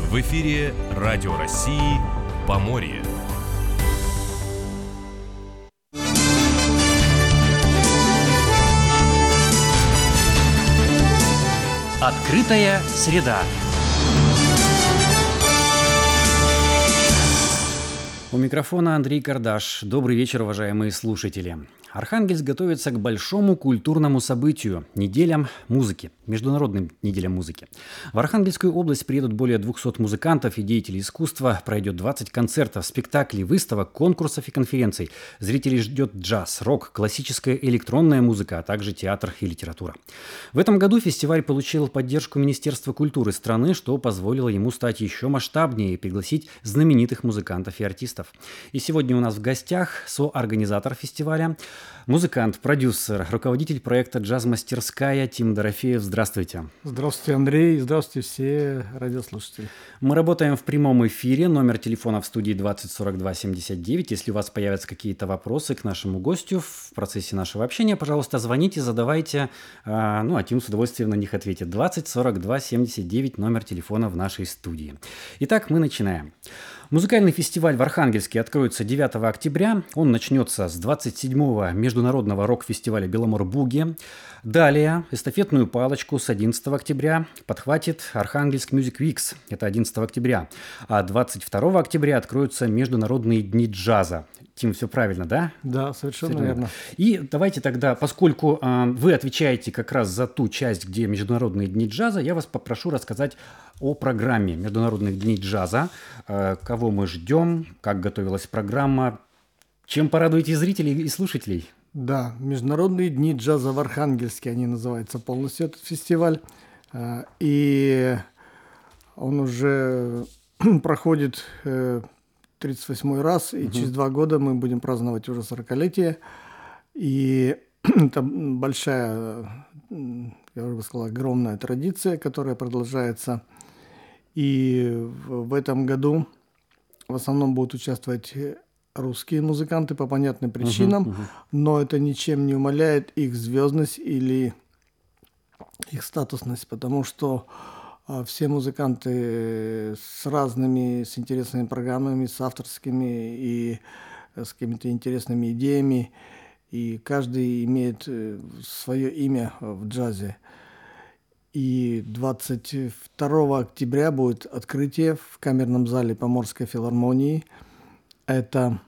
В эфире Радио России «Поморье». Открытая среда. У микрофона Андрей Кардаш. Добрый вечер, уважаемые слушатели. Архангельск готовится к большому культурному событию – неделям музыки, международным неделям музыки. В Архангельскую область приедут более 200 музыкантов и деятелей искусства, пройдет 20 концертов, спектаклей, выставок, конкурсов и конференций. Зрителей ждет джаз, рок, классическая электронная музыка, а также театр и литература. В этом году фестиваль получил поддержку Министерства культуры страны, что позволило ему стать еще масштабнее и пригласить знаменитых музыкантов и артистов. И сегодня у нас в гостях соорганизатор фестиваля, музыкант, продюсер, руководитель проекта «Джаз-мастерская» Тим Дорофеев. Здравствуйте. Здравствуйте, Андрей. Здравствуйте, все радиослушатели. Мы работаем в прямом эфире. Номер телефона в студии 20 42 79. Если у вас появятся какие-то вопросы к нашему гостю в процессе нашего общения, пожалуйста, звоните, задавайте. А Тим с удовольствием на них ответит. 20 42 79 номер телефона в нашей студии. Итак, мы начинаем. Музыкальный фестиваль в Архангельске откроется 9 октября. Он начнется с 27-го международного рок-фестиваля «Беломор-Буги». Далее эстафетную палочку с 11 октября подхватит Архангельск Music Weeks. Это 11 октября. А 22 октября откроются Международные дни джаза. Тим, все правильно, да? Да, совершенно верно. И давайте тогда, поскольку вы отвечаете как раз за ту часть, где Международные дни джаза, я вас попрошу рассказать о программе Международных дней джаза, кого мы ждем, как готовилась программа, чем порадуете зрителей и слушателей. Да, Международные дни джаза в Архангельске, они называются полностью этот фестиваль. И он уже проходит 38-й раз, и через 2 года мы будем праздновать уже 40-летие. И это большая, я бы сказал, огромная традиция, которая продолжается. И в этом году в основном будут участвовать русские музыканты по понятным причинам, но это ничем не умаляет их звездность или их статусность, потому что все музыканты с интересными программами, с авторскими и с какими-то интересными идеями, и каждый имеет свое имя в джазе. И 22 октября будет открытие в камерном зале Поморской филармонии. Это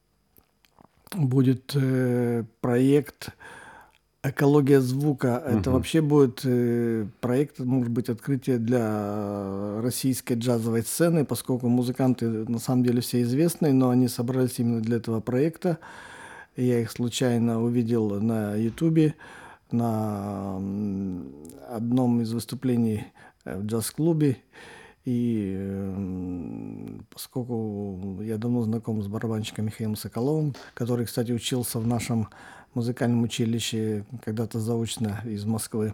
будет проект «Экология звука». Это вообще будет проект, может быть, открытие для российской джазовой сцены, поскольку музыканты на самом деле все известные, но они собрались именно для этого проекта. Я их случайно увидел на Ютубе, на одном из выступлений в джаз-клубе. И поскольку я давно знаком с барабанщиком Михаилом Соколовым, который, кстати, учился в нашем музыкальном училище когда-то заочно из Москвы,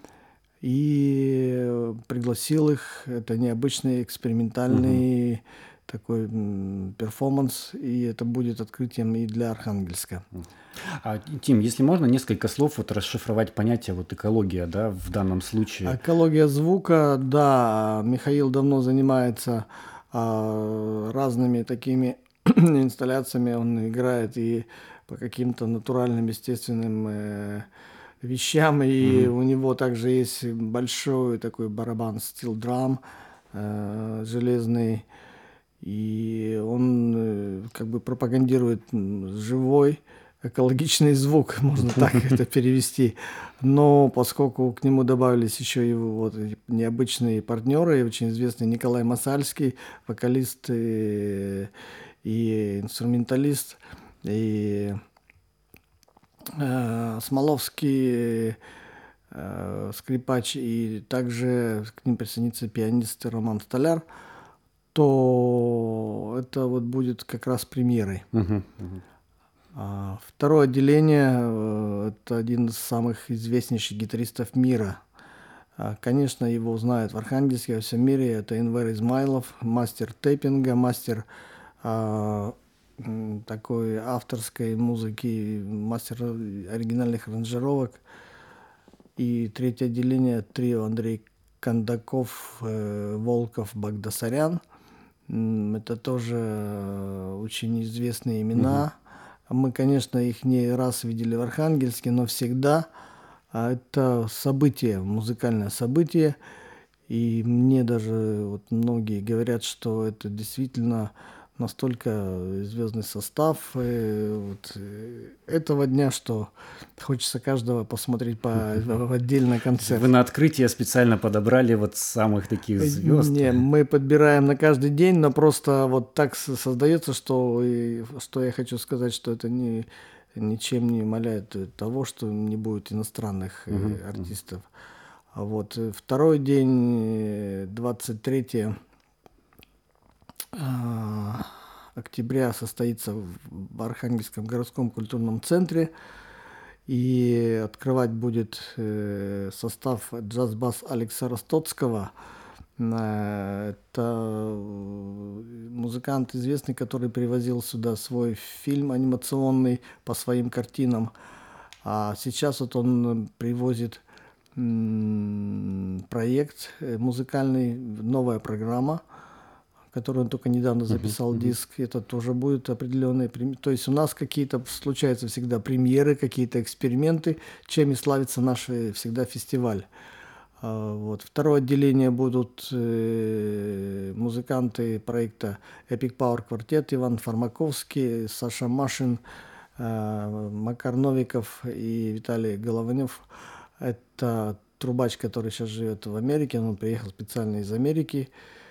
и пригласил их. Это необычный экспериментальный такой перформанс, и это будет открытием и для Архангельска. Тим, если можно, несколько слов расшифровать понятие экология, да, в данном случае. Экология звука, да, Михаил давно занимается разными такими инсталляциями, он играет и по каким-то натуральным, естественным вещам, и у него также есть большой такой барабан steel drum, железный, и он как бы пропагандирует живой экологичный звук, можно так это перевести. Но поскольку к нему добавились еще его необычные партнеры, очень известный Николай Масальский, вокалист и инструменталист, и Смоловский скрипач, и также к ним присоединится пианист Роман Столяр, то это будет как раз премьерой. Второе отделение – это один из самых известнейших гитаристов мира. Конечно, его знают в Архангельске, во всем мире. Это Энвер Измайлов, мастер тейпинга, мастер такой авторской музыки, мастер оригинальных аранжировок. И третье отделение – трио Андрей Кондаков, Волков, Багдасарян. Это тоже очень известные имена. Мы, конечно, их не раз видели в Архангельске, но всегда это событие, музыкальное событие. И мне даже вот многие говорят, что это действительно настолько звездный состав этого дня, что хочется каждого посмотреть в отдельный концерт. Вы на открытие специально подобрали вот самых таких звезд? Не, мы подбираем на каждый день, но просто вот так создается, что я хочу сказать, что это ничем не умаляет того, что не будет иностранных артистов. А вот второй день, 23 октября, состоится в Архангельском городском культурном центре. И открывать будет состав джаз-бас Алекса Ростоцкого. Это музыкант известный, который привозил сюда свой фильм анимационный по своим картинам. А сейчас вот он привозит проект музыкальный, новая программа, которую он только недавно записал диск. Это тоже будет определенные... То есть у нас какие-то случаются всегда премьеры, какие-то эксперименты, чем и славится наш всегда фестиваль. Вот. Второе отделение будут музыканты проекта Epic Power Quartet, Иван Фармаковский, Саша Машин, Макар Новиков и Виталий Голованев. Это трубач, который сейчас живет в Америке, он приехал специально из Америки.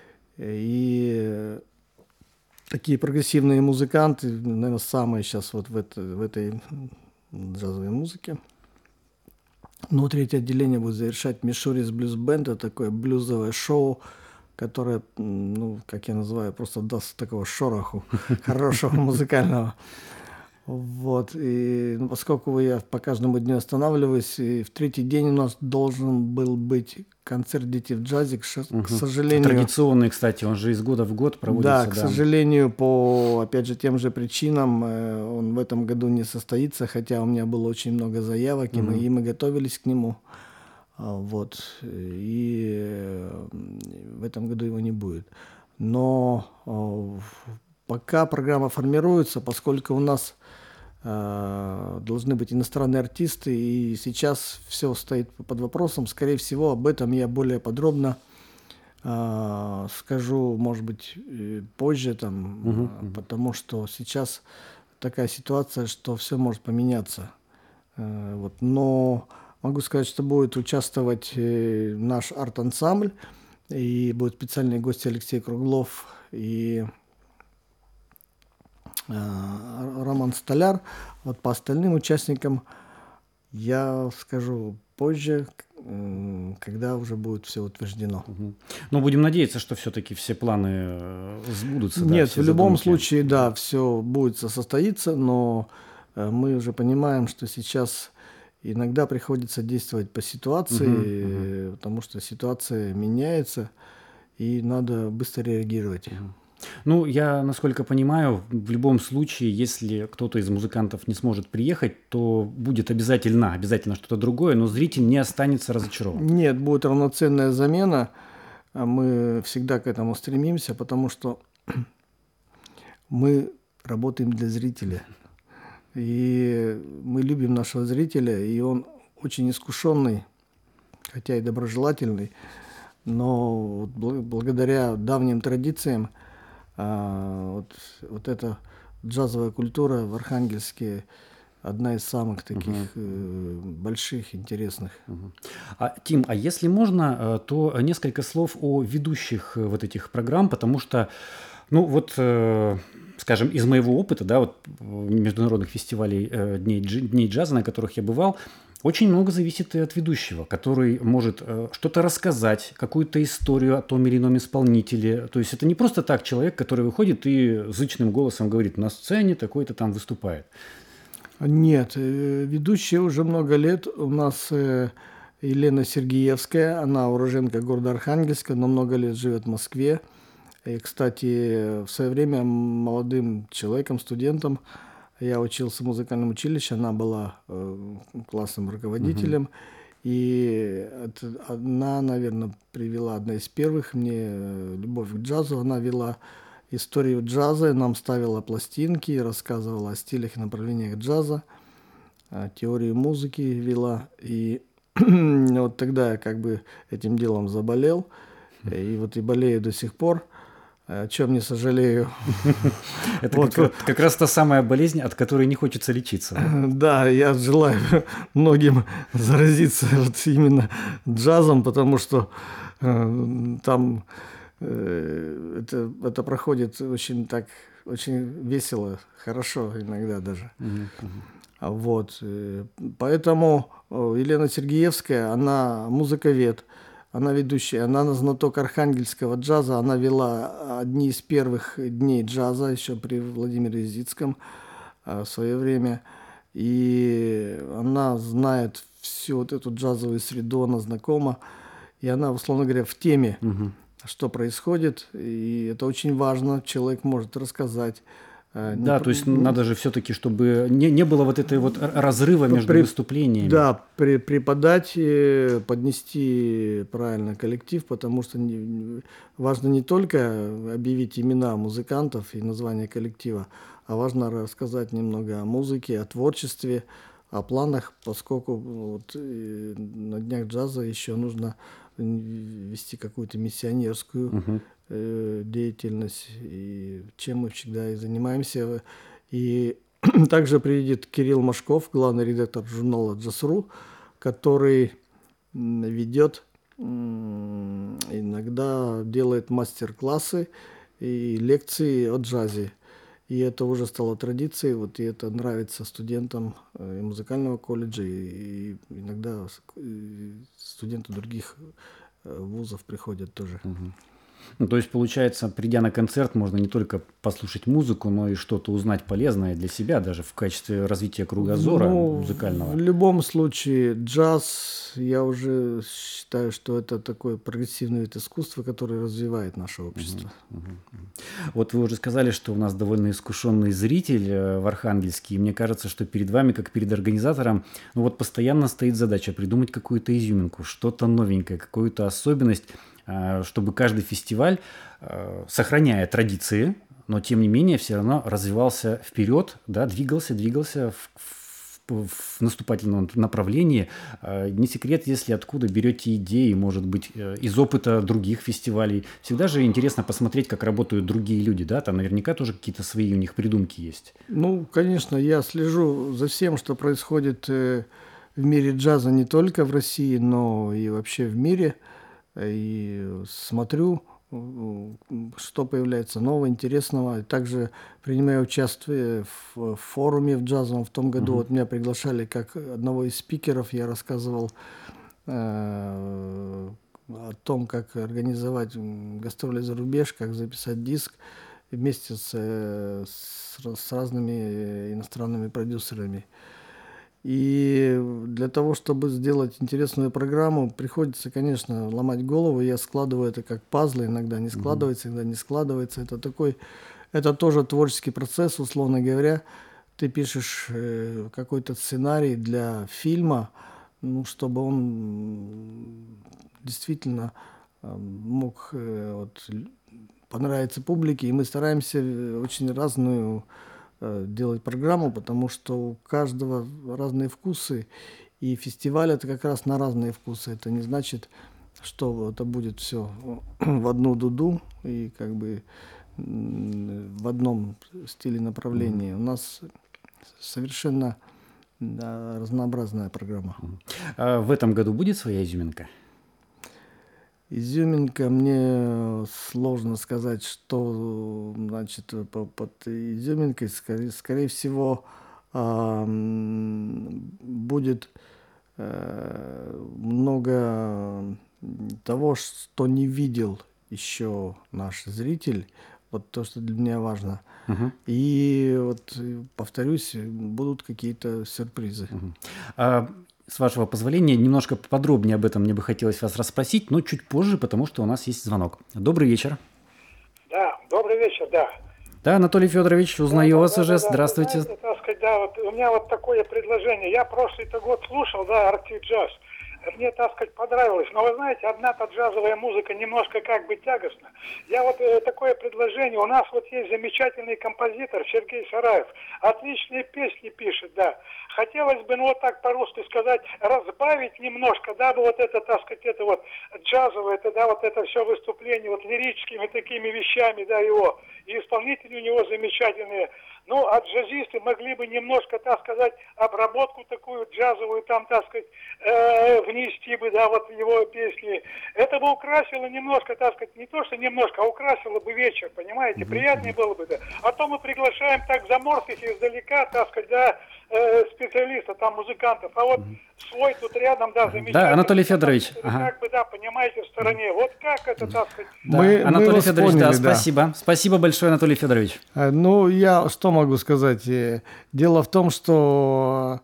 И такие прогрессивные музыканты, наверное, самые сейчас вот в этой джазовой музыке. Но третье отделение будет завершать Мишурис Блюз Бенд. Это такое блюзовое шоу, которое, как я называю, просто даст такого шороху хорошего музыкального. Вот, и поскольку я по каждому дню останавливаюсь, и в третий день у нас должен был быть концерт «Дети в джазе», к сожалению... Традиционный, кстати, он же из года в год проводится. Да, к сожалению, по, опять же, тем же причинам он в этом году не состоится, хотя у меня было очень много заявок, и мы готовились к нему. Вот, и в этом году его не будет. Но пока программа формируется, поскольку у нас должны быть иностранные артисты, и сейчас все стоит под вопросом, скорее всего, об этом я более подробно скажу, может быть, позже, потому что сейчас такая ситуация, что все может поменяться. Вот. Но могу сказать, что будет участвовать наш арт-ансамбль, и будут специальные гости Алексей Круглов и Роман Столяр. Вот по остальным участникам я скажу позже, когда уже будет все утверждено. Но будем надеяться, что все-таки все планы сбудутся. Нет, да, в любом задумки. случае, да, все будет состоится, но мы уже понимаем, что сейчас иногда приходится действовать по ситуации, потому что ситуация меняется, и надо быстро реагировать. Ну, я, насколько понимаю, в любом случае, если кто-то из музыкантов не сможет приехать, то будет обязательно что-то другое, но зритель не останется разочарован. Нет, будет равноценная замена. Мы всегда к этому стремимся, потому что мы работаем для зрителя. И мы любим нашего зрителя, и он очень искушенный, хотя и доброжелательный, но благодаря давним традициям вот эта джазовая культура в Архангельске одна из самых таких больших, интересных. Тим, а если можно, то несколько слов о ведущих вот этих программ, потому что, скажем, из моего опыта, да, вот международных фестивалей дней джаза, на которых я бывал, очень много зависит и от ведущего, который может что-то рассказать, какую-то историю о том или ином исполнителе. То есть это не просто так человек, который выходит и зычным голосом говорит, на сцене такой-то там выступает. Нет, ведущая уже много лет. У нас Елена Сергеевская, она уроженка города Архангельска, но много лет живет в Москве. И, кстати, в свое время молодым человеком, студентом, я учился в музыкальном училище, она была классным руководителем. И она, наверное, привела, одна из первых мне любовь к джазу. Она вела историю джаза, нам ставила пластинки, рассказывала о стилях и направлениях джаза, теорию музыки вела. И вот тогда я как бы этим делом заболел, и вот и болею до сих пор, о чем не сожалею. Это как раз та самая болезнь, от которой не хочется лечиться. Да, я желаю многим заразиться вот именно джазом, потому что там это проходит очень весело, хорошо иногда даже. Вот. Поэтому Елена Сергеевская, она музыковед, она ведущая, она знаток архангельского джаза, она вела одни из первых дней джаза еще при Владимире Зицком в свое время. И она знает всю вот эту джазовую среду, она знакома, и она, условно говоря, в теме, что происходит, и это очень важно, человек может рассказать. Да, то есть надо же все-таки, чтобы не было вот этой вот разрыва между выступлениями. Да, преподать, поднести правильно коллектив, потому что важно не только объявить имена музыкантов и название коллектива, а важно рассказать немного о музыке, о творчестве, о планах, поскольку вот на Днях джаза еще нужно вести какую-то миссионерскую деятельность, и чем мы всегда и занимаемся. И также приедет Кирилл Машков, главный редактор журнала «Джаз.ру», который ведет, иногда делает мастер-классы и лекции о джазе. И это уже стало традицией, вот, и это нравится студентам и музыкального колледжа, и иногда студенты других вузов приходят тоже. Ну, то есть, получается, придя на концерт, можно не только послушать музыку, но и что-то узнать полезное для себя, даже в качестве развития кругозора музыкального. В любом случае, джаз, я уже считаю, что это такой прогрессивный вид искусства, который развивает наше общество. Вот вы уже сказали, что у нас довольно искушенный зритель в Архангельске, и мне кажется, что перед вами, как перед организатором, ну вот постоянно стоит задача придумать какую-то изюминку, что-то новенькое, какую-то особенность, чтобы каждый фестиваль, сохраняя традиции, но тем не менее все равно развивался вперед, да, двигался в наступательном направлении. Не секрет, если откуда берете идеи, может быть, из опыта других фестивалей. Всегда же интересно посмотреть, как работают другие люди, да, там наверняка тоже какие-то свои у них придумки есть. Ну, конечно, я слежу за всем, что происходит в мире джаза не только в России, но и вообще в мире. И смотрю, что появляется нового, интересного. И также принимаю участие в форуме в джазовом в том году. Вот меня приглашали как одного из спикеров. Я рассказывал о том, как организовать гастроли за рубеж, как записать диск вместе с разными иностранными продюсерами. И для того, чтобы сделать интересную программу, приходится, конечно, ломать голову. Я складываю это как пазлы, иногда не складывается, иногда не складывается. Это тоже творческий процесс, условно говоря. Ты пишешь какой-то сценарий для фильма, ну, чтобы он действительно мог понравиться публике. И мы стараемся очень разную делать программу, потому что у каждого разные вкусы, и фестиваль это как раз на разные вкусы. Это не значит, что это будет все в одну дуду и как бы в одном стиле направлении. У нас совершенно разнообразная программа. А в этом году будет своя изюминка? Изюминка, мне сложно сказать, что значит под изюминкой. Скорее всего, будет много того, что не видел еще наш зритель. Вот то, что для меня важно. И вот, повторюсь, будут какие-то сюрпризы. С вашего позволения, немножко подробнее об этом мне бы хотелось вас расспросить, но чуть позже, потому что у нас есть звонок. Добрый вечер. Да, добрый вечер, да. Да, Анатолий Федорович, узнаю вас уже. Здравствуйте. Знаете, так сказать, да, вот у меня вот такое предложение. Я прошлый-то год слушал, да, Arctic Jazz. мне, так сказать, понравилось. Но вы знаете, одна-то джазовая музыка немножко как бы тягостна. Я вот такое предложение. У нас вот есть замечательный композитор Сергей Сараев. Отличные песни пишет, да. Хотелось бы, ну вот так по-русски сказать, разбавить немножко, да, вот это, так сказать, это вот джазовое, это, да, вот это все выступление вот лирическими такими вещами, да, его. И исполнители у него замечательные. Ну, а джазисты могли бы немножко, так сказать, обработку такую джазовую там, так сказать, внести бы, да, вот в его песни. Это бы украсило немножко, так сказать, не то, что немножко, а украсило бы вечер, понимаете, приятнее было бы, да. А то мы приглашаем так заморских издалека, так сказать, да, специалистов, там, музыкантов, а вот свой тут рядом, да, замечательный. Да, Анатолий Федорович. Как бы, да, понимаете, в стороне. Вот как это, так сказать. Да. Мы Анатолий вас Федорович, поняли, да, да. спасибо. Спасибо большое, Анатолий Федорович. Ну, я что могу сказать? Дело в том, что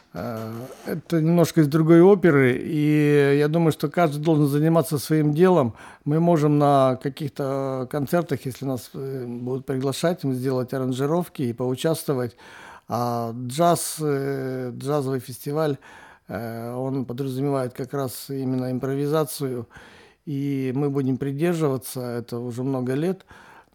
это немножко из другой оперы, и я думаю, что каждый должен заниматься своим делом. Мы можем на каких-то концертах, если нас будут приглашать, мы сделать аранжировки и поучаствовать. А джазовый фестиваль, он подразумевает как раз именно импровизацию, и мы будем придерживаться, это уже много лет.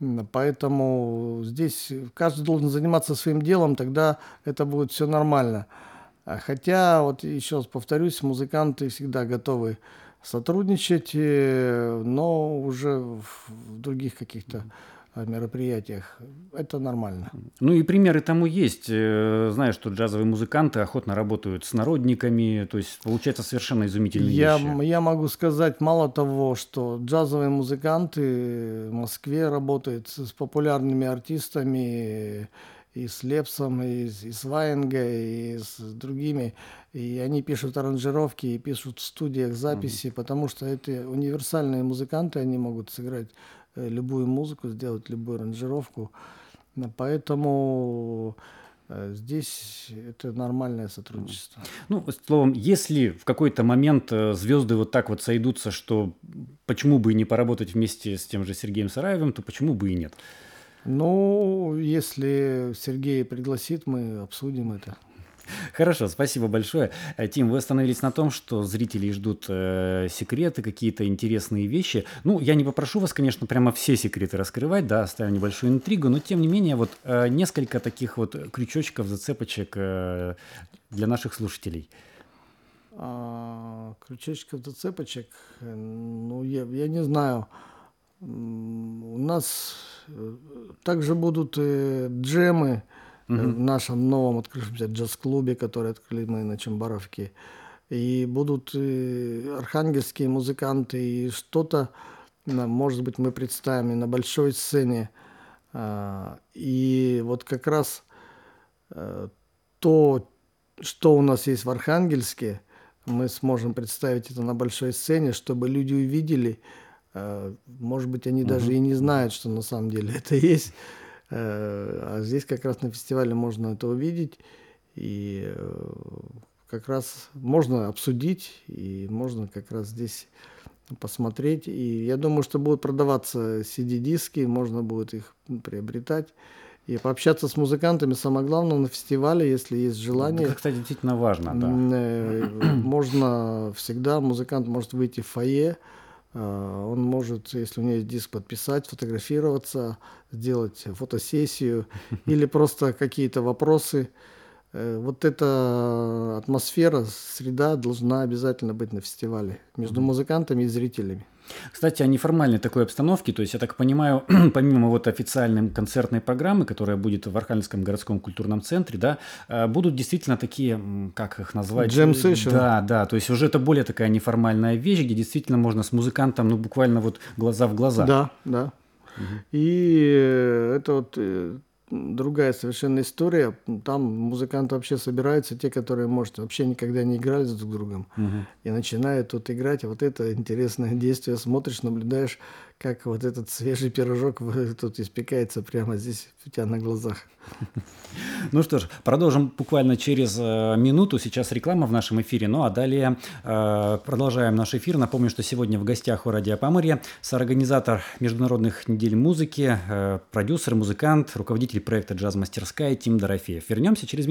Поэтому здесь каждый должен заниматься своим делом, тогда это будет все нормально. Хотя, вот еще раз повторюсь, музыканты всегда готовы сотрудничать, но уже в других каких-то мероприятиях. Это нормально. Ну и примеры тому есть. Знаю, что джазовые музыканты охотно работают с народниками, то есть получается совершенно изумительные вещи. Я могу сказать, мало того, что джазовые музыканты в Москве работают с популярными артистами, и с Лепсом, и с Ваенга, и с другими. И они пишут аранжировки, и пишут в студиях записи, потому что это универсальные музыканты, они могут сыграть любую музыку, сделать любую аранжировку. Поэтому здесь это нормальное сотрудничество. Ну, словом, если в какой-то момент звезды вот так вот сойдутся, что почему бы и не поработать вместе с тем же Сергеем Сараевым, то почему бы и нет? Ну, если Сергей пригласит, мы обсудим это. Хорошо, спасибо большое. Тим, вы остановились на том, что зрителей ждут секреты, какие-то интересные вещи. Ну, я не попрошу вас, конечно, прямо все секреты раскрывать, да, оставим небольшую интригу, но тем не менее, вот несколько таких вот крючочков, зацепочек для наших слушателей. Крючочков, зацепочек, ну, я не знаю. У нас также будут джемы в нашем новом открывшемся джаз-клубе, который открыли мы на Чамбаровке. И будут архангельские музыканты, и что-то, может быть, мы представим и на большой сцене. И вот как раз то, что у нас есть в Архангельске, мы сможем представить это на большой сцене, чтобы люди увидели. Может быть, они даже и не знают, что на самом деле это есть. А здесь как раз на фестивале можно это увидеть. И как раз можно обсудить, и можно как раз здесь посмотреть. И я думаю, что будут продаваться CD-диски, можно будет их приобретать. И пообщаться с музыкантами, самое главное, на фестивале, если есть желание. Это, кстати, действительно важно, да. Можно всегда, музыкант может выйти в фойе, он может, если у него есть диск, подписать, фотографироваться, сделать фотосессию или просто какие-то вопросы. Вот эта атмосфера, среда должна обязательно быть на фестивале между музыкантами и зрителями. Кстати, о неформальной такой обстановке, то есть, я так понимаю, помимо вот официальной концертной программы, которая будет в Архангельском городском культурном центре, да, будут действительно такие, как их назвать? Джем-сессион. Да, то есть уже это более такая неформальная вещь, где действительно можно с музыкантом, ну, буквально вот глаза в глаза. Да. И это вот другая совершенно история. Там музыканты вообще собираются, те, которые, может, вообще никогда не играли с друг другом, и начинают тут играть. Вот это интересное действие. Смотришь, наблюдаешь, как вот этот свежий пирожок тут испекается прямо здесь у тебя на глазах. Ну что ж, продолжим буквально через минуту. Сейчас реклама в нашем эфире, ну а далее продолжаем наш эфир. Напомню, что сегодня в гостях у Радио Поморье соорганизатор Международных недель музыки, продюсер, музыкант, руководитель проекта «Джаз-мастерская» Тим Дорофеев. Вернемся через минуту.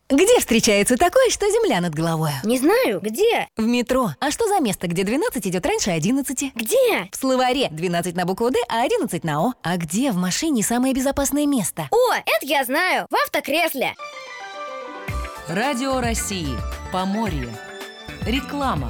Где встречается такое, что земля над головой? Не знаю, где? В метро. А что за место, где 12 идет раньше 11? Где? В словаре 12 на букву «Д», а 11 на «О». А где в машине самое безопасное место? О, это я знаю, в автокресле. Радио России. Поморье. Реклама.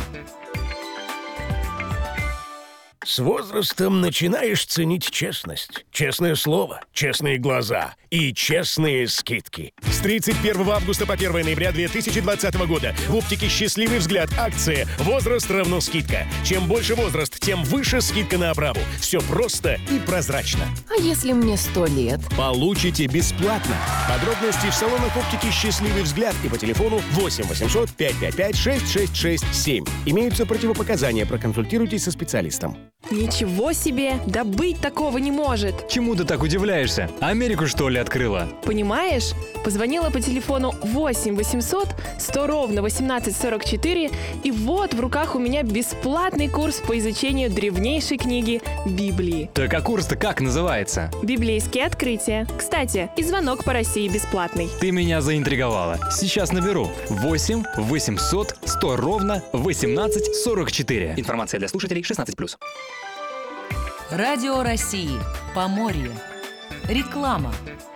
С возрастом начинаешь ценить честность, честное слово, честные глаза и честные скидки. С 31 августа по 1 ноября 2020 года в оптике «Счастливый взгляд» акция «Возраст равно скидка». Чем больше возраст, тем выше скидка на оправу. Все просто и прозрачно. А если мне 100 лет? Получите бесплатно. Подробности в салонах оптики «Счастливый взгляд» и по телефону 8 800 555 6667. Имеются противопоказания. Проконсультируйтесь со специалистом. Ничего себе! Да быть такого не может! Чему ты так удивляешься? Америку, что ли, открыла? Понимаешь? Позвонила по телефону 8 800 100 ровно 1844, и вот в руках у меня бесплатный курс по изучению древнейшей книги Библии. Так а курс-то как называется? Библейские открытия. Кстати, и звонок по России бесплатный. Ты меня заинтриговала. Сейчас наберу 8 800 100 ровно 1844. Информация для слушателей 16+. Радио России. Поморье. Реклама.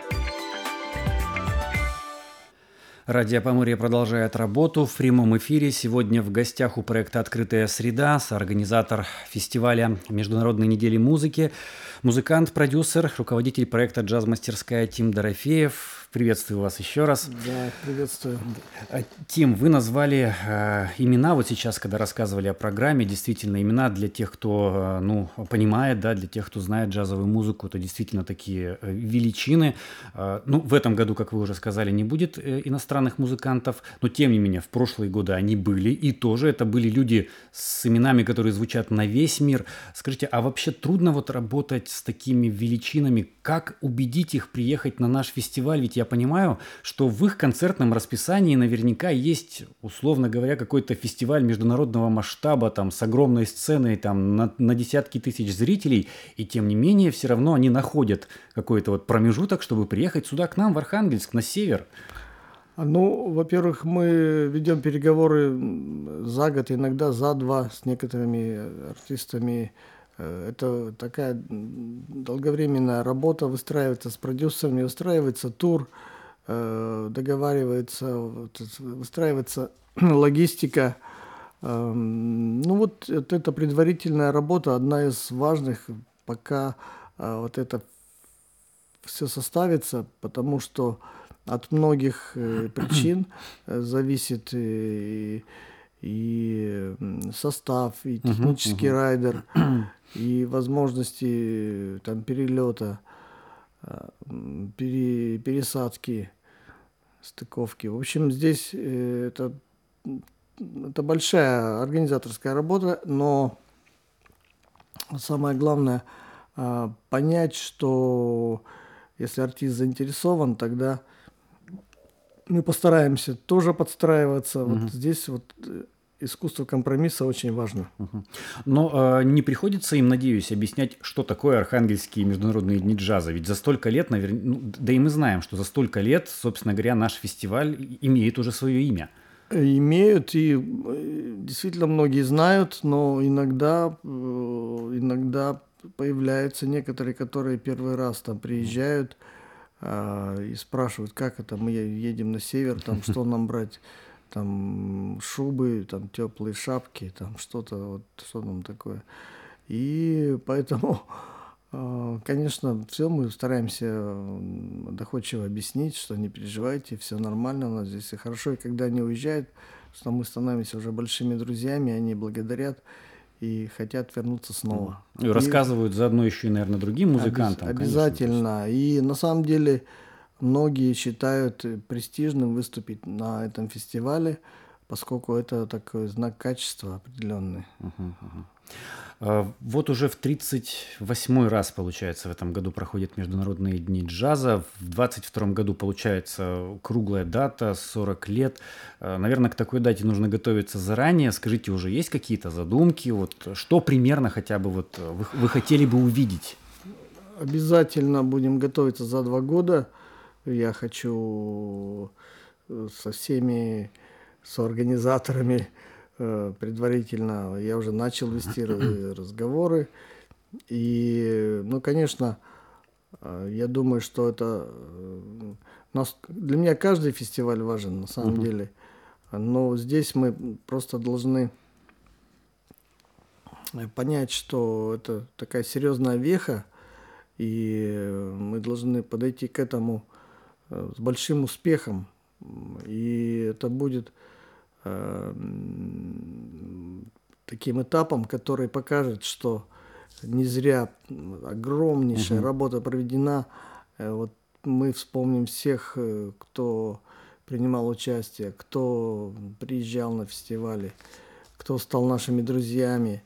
Радио Поморье продолжает работу в прямом эфире. Сегодня в гостях у проекта «Открытая среда» соорганизатор фестиваля Международной недели музыки, музыкант, продюсер, руководитель проекта «Джаз-мастерская» Тим Дорофеев. Приветствую вас еще раз. Да, приветствую. Тим, вы назвали имена вот сейчас, когда рассказывали о программе, действительно имена для тех, кто понимает, да, для тех, кто знает джазовую музыку, это действительно такие величины. В этом году, как вы уже сказали, не будет иностранных музыкантов, но тем не менее в прошлые годы они были, и тоже это были люди с именами, которые звучат на весь мир. Скажите, а вообще трудно вот работать с такими величинами? Как убедить их приехать на наш фестиваль? Ведь я понимаю, что в их концертном расписании наверняка есть, условно говоря, какой-то фестиваль международного масштаба, там, с огромной сценой, там, на десятки тысяч зрителей, и тем не менее все равно они находят какой-то вот промежуток, чтобы приехать сюда к нам, в Архангельск, на север. Во-первых, мы ведем переговоры за год, иногда за два с некоторыми артистами. Это такая долговременная работа, выстраивается с продюсерами, выстраивается тур, выстраивается логистика. Это предварительная работа, одна из важных, пока вот это все составится, потому что от многих причин зависит и состав, и технический райдер, и возможности там перелета, пересадки, стыковки. В общем, здесь это большая организаторская работа, но самое главное понять, что если артист заинтересован, тогда мы постараемся тоже подстраиваться. Вот здесь вот искусство компромисса очень важно. Но не приходится им, надеюсь, объяснять, что такое Архангельские международные дни джаза. Ведь за столько лет, да и мы знаем, что за столько лет, собственно говоря, наш фестиваль имеет уже свое имя. Имеют, и действительно многие знают, но иногда появляются некоторые, которые первый раз там приезжают и спрашивают, как это, мы едем на север, там что нам брать, там шубы, там теплые шапки, там что-то, вот что нам такое. И поэтому, конечно, все мы стараемся доходчиво объяснить, что не переживайте, все нормально у нас здесь и хорошо. И когда они уезжают, что мы становимся уже большими друзьями, они благодарят и хотят вернуться снова. И рассказывают заодно еще и, наверное, другим музыкантам. Обязательно. Конечно. И на самом деле многие считают престижным выступить на этом фестивале, поскольку это такой знак качества определенный. Вот уже в 38-й раз, получается, в этом году проходят Международные дни джаза. В 22-м году, получается, круглая дата, 40 лет. Наверное, к такой дате нужно готовиться заранее. Скажите, уже есть какие-то задумки? Вот, что примерно хотя бы вот вы хотели бы увидеть? Обязательно будем готовиться за 2 года. Я хочу со всеми соорганизаторами предварительно. Я уже начал вести разговоры. И, ну, конечно, я думаю, что это... Для меня каждый фестиваль важен, на самом деле. Но здесь мы просто должны понять, что это такая серьезная веха, и мы должны подойти к этому с большим успехом. И это будет таким этапом, который покажет, что не зря огромнейшая работа проведена. Вот мы вспомним всех, кто принимал участие, кто приезжал на фестивали, кто стал нашими друзьями.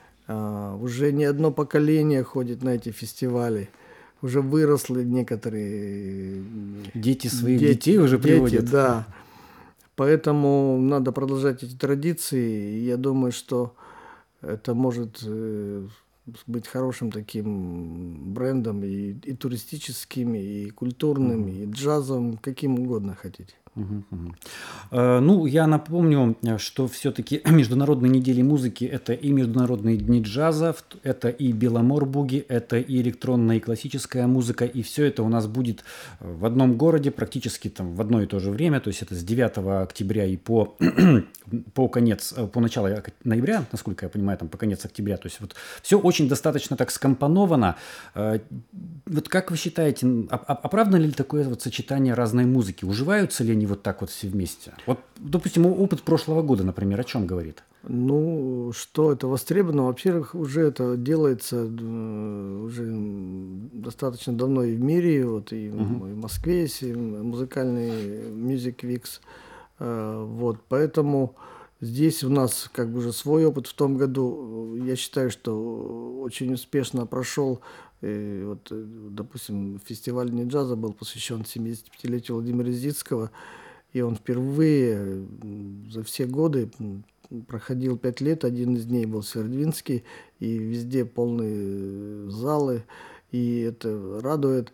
Уже не одно поколение ходит на эти фестивали. Уже выросли некоторые... Дети своих детей уже приводят. Да. Поэтому надо продолжать эти традиции. И я думаю, что это может быть хорошим таким брендом и туристическим, и культурным, и джазовым, каким угодно хотите. Ну, я напомню, что все-таки Международные недели музыки – это и Международные дни джаза, это и Беломор-буги, это и электронная, и классическая музыка, и все это у нас будет в одном городе практически там в одно и то же время, то есть это с 9 октября и по начало ноября, насколько я понимаю, там по конец октября, то есть вот все очень достаточно так скомпоновано. Вот как вы считаете, оправдано ли такое вот сочетание разной музыки? Уживаются ли они вот так вот все вместе? Вот, допустим, опыт прошлого года, например, о чем говорит? Ну, что это востребовано? Во-первых, уже это делается уже достаточно давно и в мире, вот, и в Москве есть и музыкальный Music Weeks. Вот, поэтому здесь у нас как бы уже свой опыт в том году. Я считаю, что очень успешно прошел. И вот, допустим, фестиваль «Дни джаза» был посвящен 75-летию Владимира Зицкого, и он впервые за все годы проходил 5 лет, один из дней был Свердловский, и везде полные залы, и это радует.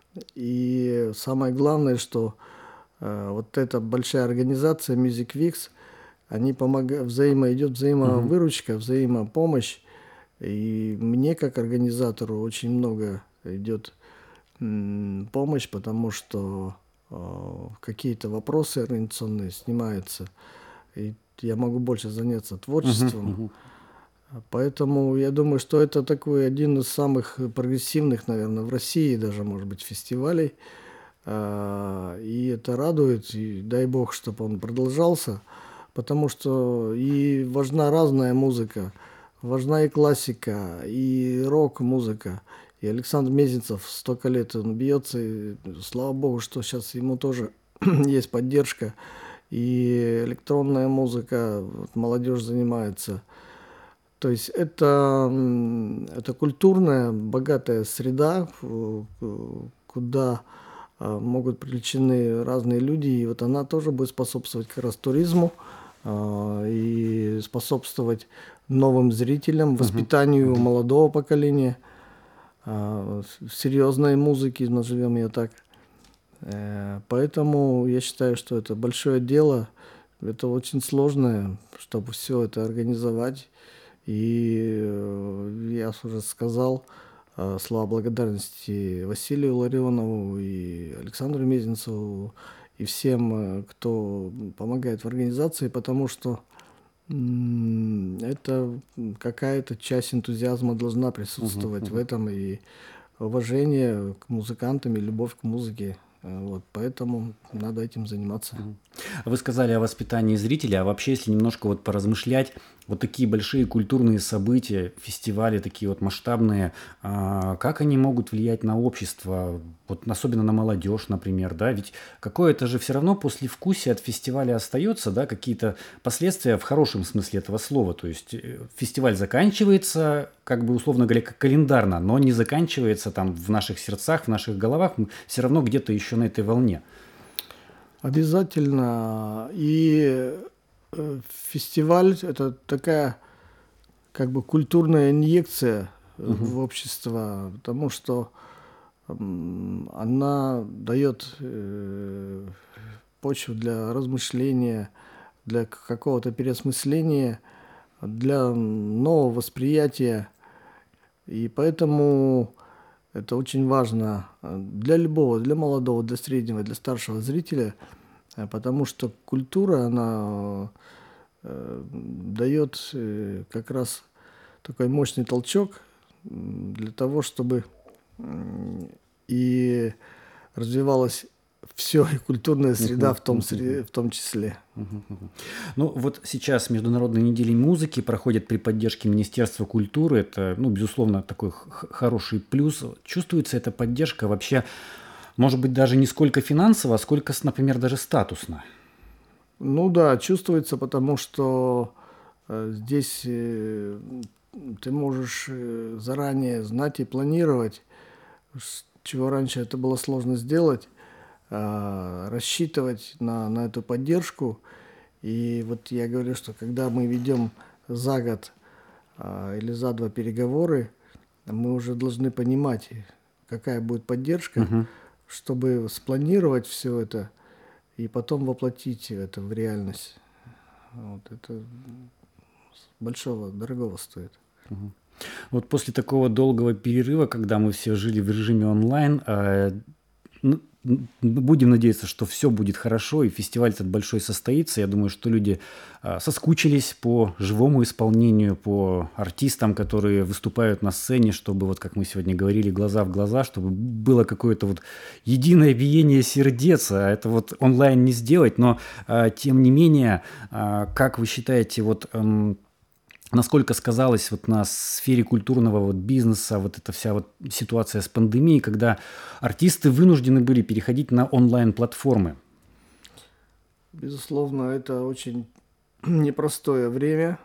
И самое главное, что вот эта большая организация Music Weeks, они помогают, идет взаимовыручка, взаимопомощь. И мне, как организатору, очень много идет помощь, потому что какие-то вопросы организационные снимаются, и я могу больше заняться творчеством. Поэтому я думаю, что это такой один из самых прогрессивных, наверное, в России даже, может быть, фестивалей. И это радует, и дай бог, чтобы он продолжался, потому что и важна разная музыка. Важна и классика, и рок-музыка. И Александр Мезенцев столько лет он бьется, и слава богу, что сейчас ему тоже есть поддержка. И электронная музыка, вот, молодежь занимается. То есть это культурная, богатая среда, куда могут привлечены разные люди. И вот она тоже будет способствовать как раз туризму и способствовать новым зрителям, воспитанию молодого поколения, серьезной музыки, назовем ее так. Поэтому я считаю, что это большое дело, это очень сложное, чтобы все это организовать. И я уже сказал слова благодарности Василию Ларионову и Александру Мезенцеву и всем, кто помогает в организации, потому что это какая-то часть энтузиазма должна присутствовать в этом, и уважение к музыкантам, и любовь к музыке. Вот, поэтому надо этим заниматься. Вы сказали о воспитании зрителя, а вообще, если немножко вот поразмышлять, вот такие большие культурные события, фестивали такие вот масштабные, как они могут влиять на общество, вот особенно на молодежь, например, да, ведь какое-то же все равно послевкусие от фестиваля остается, да, какие-то последствия в хорошем смысле этого слова, то есть фестиваль заканчивается, как бы условно говоря, календарно, но не заканчивается там в наших сердцах, в наших головах, мы все равно где-то еще на этой волне. Обязательно. И фестиваль – это такая как бы культурная инъекция в общество, потому что она дает почву для размышления, для какого-то переосмысления, для нового восприятия. И поэтому это очень важно для любого, для молодого, для среднего, для старшего зрителя, потому что культура, она дает как раз такой мощный толчок для того, чтобы и развивалась все, и культурная среда в том числе. Ну, вот сейчас Международные недели музыки проходят при поддержке Министерства культуры. Это, безусловно, такой хороший плюс. Чувствуется эта поддержка вообще, может быть, даже не сколько финансово, а сколько, например, даже статусно? Ну да, чувствуется, потому что здесь ты можешь заранее знать и планировать, чего раньше это было сложно сделать, рассчитывать на эту поддержку. И вот я говорю, что когда мы ведем за год или за два переговоры, мы уже должны понимать, какая будет поддержка, чтобы спланировать все это и потом воплотить это в реальность. Вот это большого, дорогого стоит. Вот после такого долгого перерыва, когда мы все жили в режиме онлайн, будем надеяться, что все будет хорошо, и фестиваль этот большой состоится. Я думаю, что люди соскучились по живому исполнению, по артистам, которые выступают на сцене, чтобы, вот как мы сегодня говорили, глаза в глаза, чтобы было какое-то вот единое биение сердец. А это вот онлайн не сделать, но тем не менее, как вы считаете, вот насколько сказалась вот на сфере культурного вот бизнеса вот эта вся вот ситуация с пандемией, когда артисты вынуждены были переходить на онлайн-платформы? Безусловно, это очень непростое время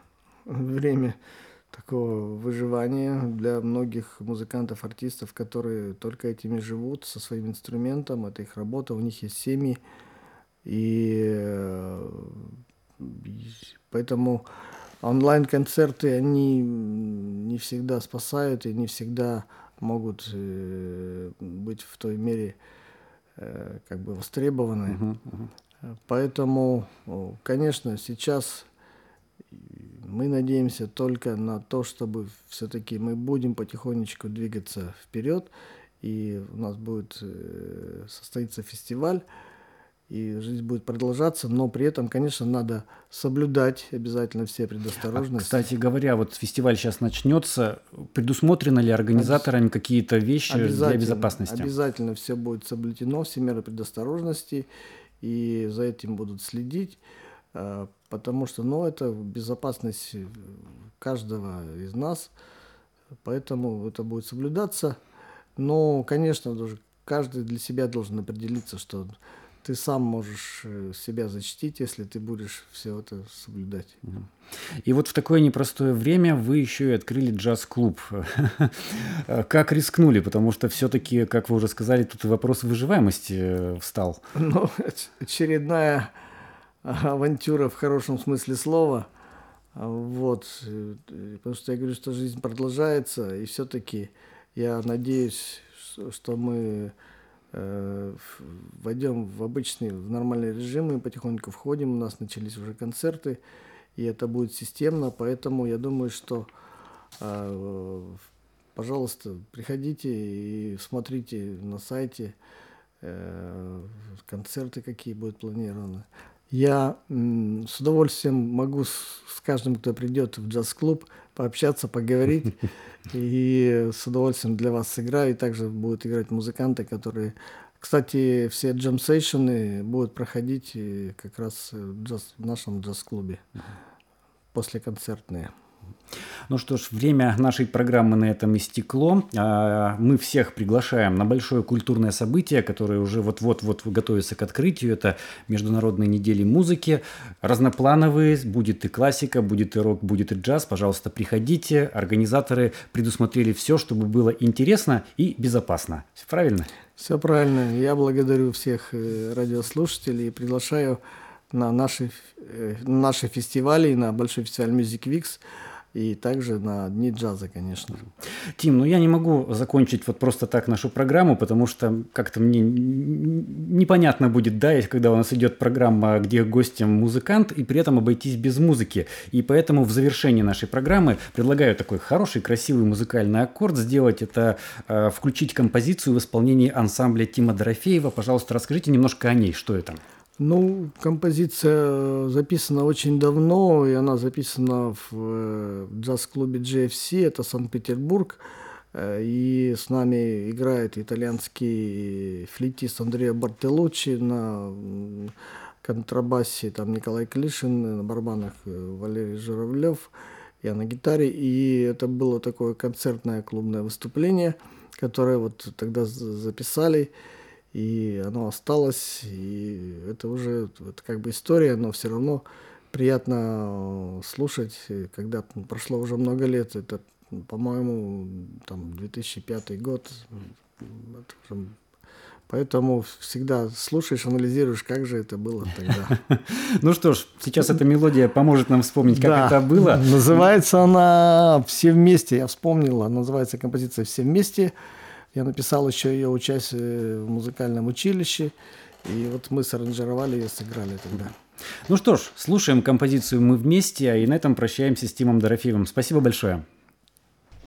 такого выживания для многих музыкантов, артистов, которые только этими живут, со своим инструментом, это их работа, у них есть семьи, и поэтому онлайн-концерты, они не всегда спасают и не всегда могут быть в той мере как бы востребованы. Поэтому, конечно, сейчас мы надеемся только на то, чтобы все-таки мы будем потихонечку двигаться вперед, и у нас будет состоится фестиваль, и жизнь будет продолжаться, но при этом, конечно, надо соблюдать обязательно все предосторожности. Кстати говоря, вот фестиваль сейчас начнется. Предусмотрены ли организаторами какие-то вещи для безопасности? Обязательно все будет соблюдено, все меры предосторожности, и за этим будут следить, потому что, это безопасность каждого из нас, поэтому это будет соблюдаться. Но, конечно, каждый для себя должен определиться, что ты сам можешь себя защитить, если ты будешь все это соблюдать. И вот в такое непростое время вы еще и открыли джаз-клуб. Как рискнули? Потому что все-таки, как вы уже сказали, тут и вопрос выживаемости встал. Очередная авантюра в хорошем смысле слова. Вот. Потому что я говорю, что жизнь продолжается, и все-таки я надеюсь, что мы войдем в обычный, в нормальный режим, мы потихоньку входим, у нас начались уже концерты, и это будет системно, поэтому я думаю, что, пожалуйста, приходите и смотрите на сайте концерты, какие будут планированы. Я с удовольствием могу с каждым, кто придет в джаз-клуб, пообщаться, поговорить. И с удовольствием для вас сыграю. И также будут играть музыканты, которые... Кстати, все джем-сейшены будут проходить как раз в нашем джаз-клубе. Послеконцертные. Ну что ж, время нашей программы на этом истекло. Мы всех приглашаем на большое культурное событие, которое уже вот-вот готовится к открытию. Это Международные недели музыки. Разноплановые. Будет и классика, будет и рок, будет и джаз. Пожалуйста, приходите. Организаторы предусмотрели все, чтобы было интересно и безопасно. Все правильно? Все правильно. Я благодарю всех радиослушателей и приглашаю на наши фестивали, на большой фестиваль Music Weeks и также на Дни джаза, конечно. Тим, ну я не могу закончить вот просто так нашу программу, потому что как-то мне непонятно будет, да, когда у нас идет программа, где гостем музыкант, и при этом обойтись без музыки. И поэтому в завершении нашей программы предлагаю такой хороший, красивый музыкальный аккорд сделать. Это включить композицию в исполнении ансамбля Тима Дорофеева. Пожалуйста, расскажите немножко о ней, что это? Ну, композиция записана очень давно, и она записана в джаз-клубе GFC, это Санкт-Петербург. И с нами играет итальянский флейтист Андреа Бартелуччи, на контрабасе там Николай Клишин, на барабанах Валерий Журавлев, я на гитаре. И это было такое концертное клубное выступление, которое вот тогда записали. И оно осталось, и это уже как бы история, но все равно приятно слушать, когда прошло уже много лет. Это, по-моему, там 2005 год. Поэтому всегда слушаешь, анализируешь, как же это было тогда. Ну что ж, сейчас эта мелодия поможет нам вспомнить, как это было. Называется она «Все вместе». Я вспомнил, называется композиция «Все вместе». Я написал еще ее, учась в музыкальном училище, и вот мы саранжировали ее, сыграли тогда. Ну что ж, слушаем композицию «Мы вместе», и на этом прощаемся с Тимом Дорофеевым. Спасибо большое.